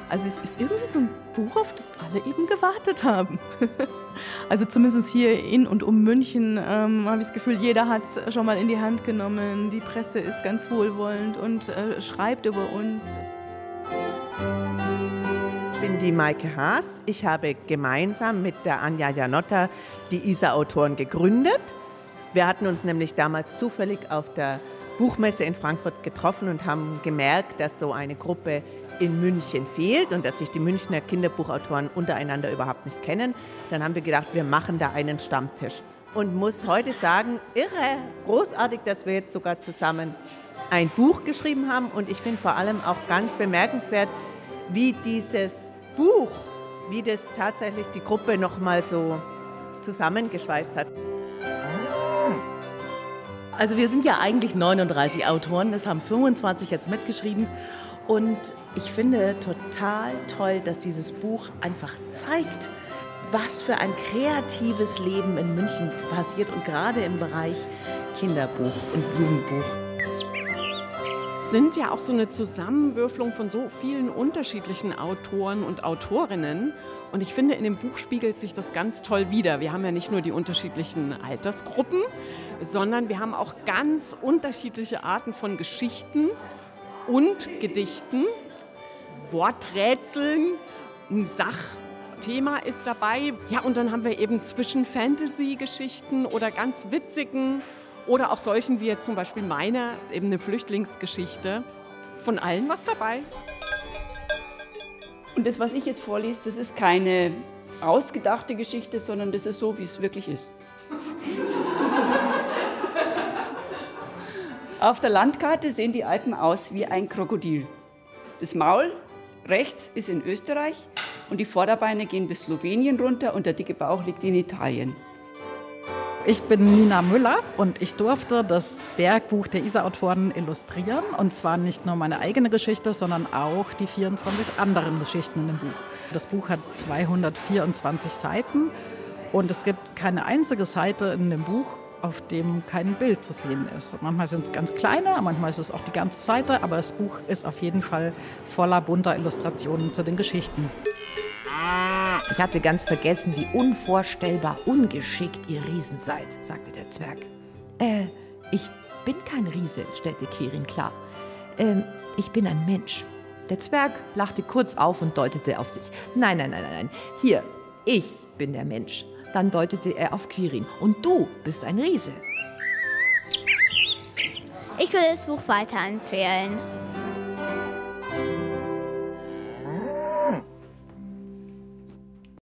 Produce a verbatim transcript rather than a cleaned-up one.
Also es ist irgendwie so ein Buch, auf das alle eben gewartet haben. Also zumindest hier in und um München ähm, habe ich das Gefühl, jeder hat es schon mal in die Hand genommen. Die Presse ist ganz wohlwollend und äh, schreibt über uns. Ich bin die Maike Haas. Ich habe gemeinsam mit der Anja Janotta die Isar-Autoren gegründet. Wir hatten uns nämlich damals zufällig auf der Buchmesse in Frankfurt getroffen und haben gemerkt, dass so eine Gruppe in München fehlt und dass sich die Münchner Kinderbuchautoren untereinander überhaupt nicht kennen. Dann haben wir gedacht, wir machen da einen Stammtisch. Und muss heute sagen, irre, großartig, dass wir jetzt sogar zusammen ein Buch geschrieben haben. Und ich finde vor allem auch ganz bemerkenswert, wie dieses Buch, wie das tatsächlich die Gruppe noch mal so zusammengeschweißt hat. Also wir sind ja eigentlich neununddreißig Autoren, es haben fünfundzwanzig jetzt mitgeschrieben. Und ich finde total toll, dass dieses Buch einfach zeigt, was für ein kreatives Leben in München passiert und gerade im Bereich Kinderbuch und Jugendbuch. Sind ja auch so eine Zusammenwürfelung von so vielen unterschiedlichen Autoren und Autorinnen. Und ich finde, in dem Buch spiegelt sich das ganz toll wider. Wir haben ja nicht nur die unterschiedlichen Altersgruppen, sondern wir haben auch ganz unterschiedliche Arten von Geschichten und Gedichten, Worträtseln, ein Sachthema ist dabei. Ja, und dann haben wir eben zwischen Fantasy-Geschichten oder ganz witzigen oder auch solchen wie jetzt zum Beispiel meiner, eben eine Flüchtlingsgeschichte. Von allen was dabei. Und das, was ich jetzt vorlese, das ist keine ausgedachte Geschichte, sondern das ist so, wie es wirklich ist. Auf der Landkarte sehen die Alpen aus wie ein Krokodil. Das Maul rechts ist in Österreich und die Vorderbeine gehen bis Slowenien runter und der dicke Bauch liegt in Italien. Ich bin Nina Müller und ich durfte das Bergbuch der Isar-Autoren illustrieren. Und zwar nicht nur meine eigene Geschichte, sondern auch die vierundzwanzig anderen Geschichten in dem Buch. Das Buch hat zweihundertvierundzwanzig Seiten und es gibt keine einzige Seite in dem Buch, auf dem kein Bild zu sehen ist. Manchmal sind es ganz kleine, manchmal ist es auch die ganze Seite, aber das Buch ist auf jeden Fall voller bunter Illustrationen zu den Geschichten. Ich hatte ganz vergessen, wie unvorstellbar ungeschickt ihr Riesen seid, sagte der Zwerg. Äh, ich bin kein Riese, stellte Quirin klar. Ähm, ich bin ein Mensch. Der Zwerg lachte kurz auf und deutete auf sich. Nein, nein, nein, nein, nein. Hier, ich bin der Mensch. Dann deutete er auf Quirin. Und du bist ein Riese. Ich würde das Buch weiterempfehlen.